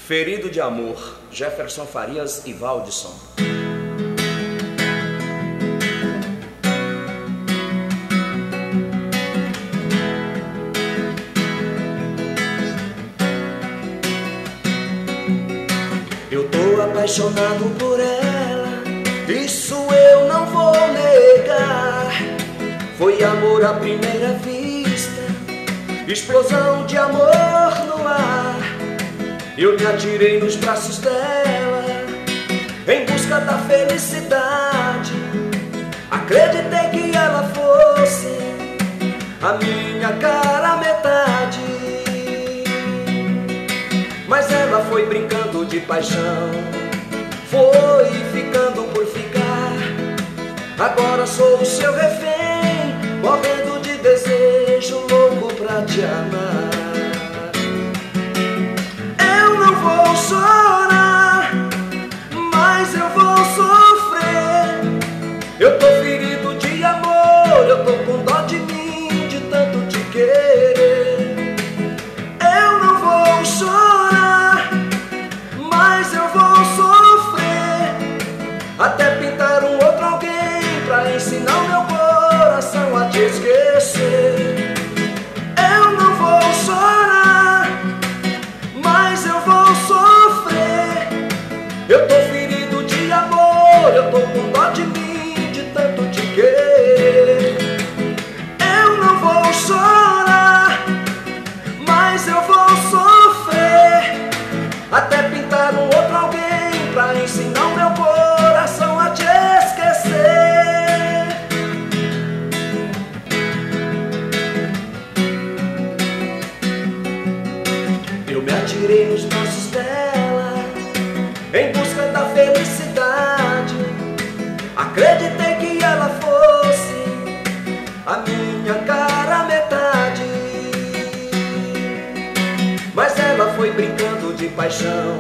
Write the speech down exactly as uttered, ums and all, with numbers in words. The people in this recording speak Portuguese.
Ferido de amor, Jefferson Farias e Valdisson. Eu tô apaixonado por ela, isso eu não vou negar. Foi amor à primeira vista, explosão de amor no ar. Eu me atirei nos braços dela, em busca da felicidade. Acreditei que ela fosse a minha cara metade, mas ela foi brincando de paixão, foi ficando por ficar. Agora sou o seu refém, morrendo de desejo, louco pra te amar. Vou chorar, mas eu vou sofrer. Eu tô ferido de amor, eu tô com dó de mim, de tanto te querer. Eu não vou chorar, mas eu vou sofrer, até pintar um outro alguém pra ensinar o meu coração a te esquecer. Eu não vou chorar, mas eu vou sofrer. Eu tô ferido de amor, eu tô com dó de mim, de tanto te querer. Eu não vou chorar, mas eu vou sofrer, até pintar um outro alguém pra ensinar o meu coração a te esquecer. Eu me atirei nos braços dela, em busca da felicidade. Acreditei que ela fosse a minha cara metade, mas ela foi brincando de paixão,